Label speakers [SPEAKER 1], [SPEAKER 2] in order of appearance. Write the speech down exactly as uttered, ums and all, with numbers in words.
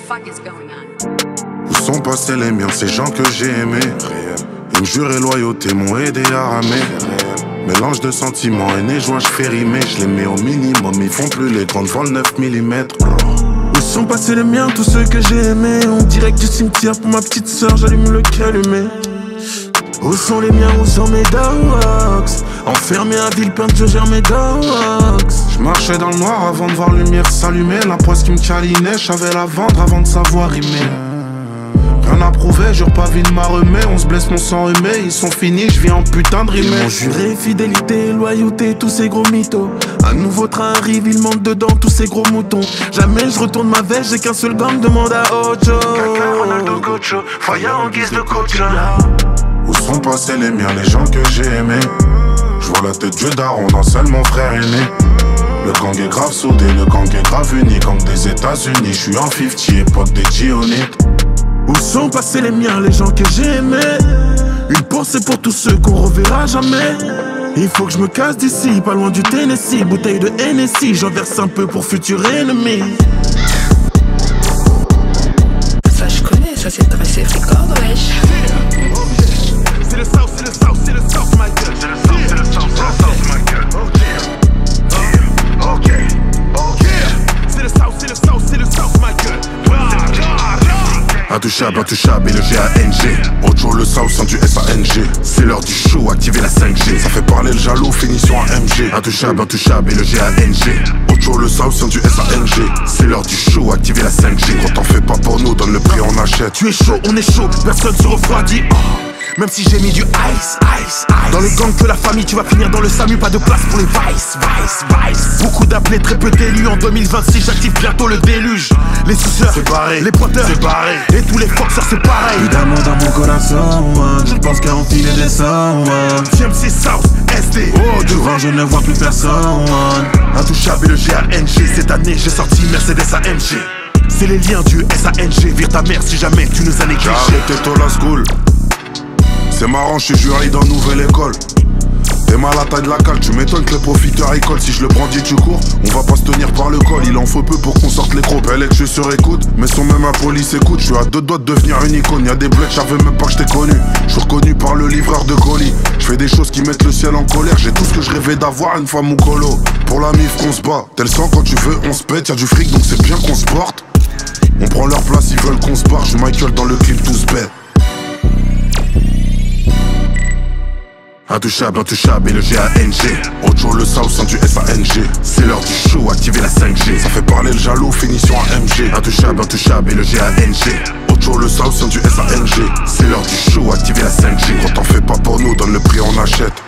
[SPEAKER 1] fuck is going on?
[SPEAKER 2] Où sont passés les miens, ces gens que j'ai aimés? Ils me juraient loyauté, m'ont aidé à ramer. Mélange de sentiments, haine joie, je fais rimer. Je les mets au minimum, ils font plus les grandes vols neuf millimètres.
[SPEAKER 3] Où sont passés les miens, tous ceux que j'ai aimés? En direct du cimetière pour ma petite sœur, j'allume le calumet. Où sont les miens, où sont mes dogs? Enfermé à Villepinte, je gère mes dogs.
[SPEAKER 2] Je marchais dans le noir avant de voir lumière s'allumer. La poisse qui me câlinait, j'avais la vendre avant de savoir rimer. Rien à prouver, jure pas vie de ma remée. On se blesse, mon sang remet, ils sont finis, je viens en putain de rimer.
[SPEAKER 3] Ils m'ont juré fidélité, loyauté, tous ces gros mythos. Un nouveau train arrive, il monte dedans, tous ces gros moutons. Jamais je retourne ma veste, j'ai qu'un seul gang, demande à Ocho.
[SPEAKER 4] Kaka, Ronaldo, Gocho, Foya en guise de coach.
[SPEAKER 2] Où sont passés les miens, les gens que j'ai aimés? Je vois la tête du daron dans celle mon frère aîné. Le gang est grave soudé, le gang est grave uni. Gang des États-Unis, je suis en cinquante, époque des Gioniques.
[SPEAKER 3] Où sont passés les miens, les gens que j'ai aimés? Une pensée pour tous ceux qu'on reverra jamais. Il faut que je me casse d'ici, pas loin du Tennessee. Bouteille de Hennessy, j'en verse un peu pour futur ennemi.
[SPEAKER 5] Ça je connais, ça c'est très c'est fréquent, wesh.
[SPEAKER 3] C'est le South, c'est le South, c'est le South, my girl.
[SPEAKER 4] C'est le South, c'est le South, c'est le South, my girl. Ok, ok.
[SPEAKER 3] C'est le South, c'est le South, c'est le South, my girl.
[SPEAKER 2] Intouchable, intouchable et le G A N G. Ocho le South sans du S A N G. C'est l'heure du show, activez la cinq G. Ça fait parler le jaloux, finition à M G. Intouchable, intouchable et le G A N G. Ocho le South sans du S A N G. C'est l'heure du show, activez la cinq G. Quand t'en fais pas pour nous, donne le prix, on achète.
[SPEAKER 3] Tu es chaud, on est chaud, personne se refroidit. Oh. Même si j'ai mis du ice, ice, ice. Dans le gang que la famille, tu vas finir dans le SAMU. Pas de place pour les vice, vice, vice. Beaucoup d'appelés, très peu d'élus. En deux mille vingt-six, j'active bientôt le déluge. Les suceurs,
[SPEAKER 2] c'est barré.
[SPEAKER 3] Les pointeurs,
[SPEAKER 2] c'est barré.
[SPEAKER 3] Et tous les foxers, c'est pareil. Plus d'amour dans mon corazon, je pense qu'à enfiler des sommes. T M C South, S D. Oh, devant, je ne vois plus personne. Intouchable et le G A N G. Cette année, j'ai sorti Mercedes A M G. C'est les liens du S A N G. Vire ta mère si jamais tu nous as négligés.
[SPEAKER 2] J'ai arrêté la school. C'est marrant, je suis juré dans nouvelle école. T'es mal à la taille de la cale, tu m'étonnes que les profiteurs écolent. Si je le brandis tu cours, on va pas se tenir par le col. Il en faut peu pour qu'on sorte les gros. Elle est que je suis sur écoute, mais son même à police écoute. Je suis à deux doigts de devenir une icône. Y'a des bleus, j'avais même pas que je t'ai connu. Je suis reconnu par le livreur de colis. Je fais des choses qui mettent le ciel en colère. J'ai tout ce que je rêvais d'avoir une fois mon colo. Pour la mif qu'on se bat, tel sang quand tu veux on se pète. Y'a du fric donc c'est bien qu'on se porte. On prend leur place, ils veulent qu'on se barre. Je suis Michael dans le clip tous bêtes. Intouchable, intouchable et le G A N G. Ocho le South sans du S A N G. C'est l'heure du show, activez la cinq G. Ça fait parler le jaloux, finition à M G. Intouchable, intouchable et le G A N G. Ocho le South sans du S A N G. C'est l'heure du show, activez la cinq G. Quand t'en fais pas pour nous, donne le prix, on achète.